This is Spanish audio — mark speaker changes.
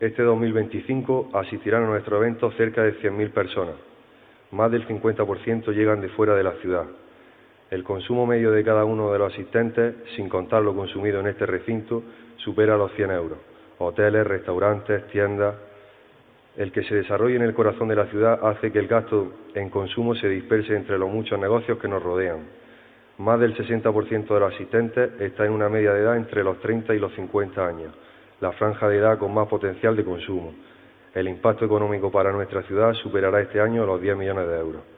Speaker 1: Este 2025 asistirán a nuestro evento cerca de 100.000 personas. Más del 50% llegan de fuera de la ciudad. El consumo medio de cada uno de los asistentes, sin contar lo consumido en este recinto, supera los 100 euros. Hoteles, restaurantes, tiendas. El que se desarrolle en el corazón de la ciudad hace que el gasto en consumo se disperse entre los muchos negocios que nos rodean. Más del 60% de los asistentes está en una media de edad entre los 30 y los 50 años, la franja de edad con más potencial de consumo. El impacto económico para nuestra ciudad superará este año los 10 millones de euros.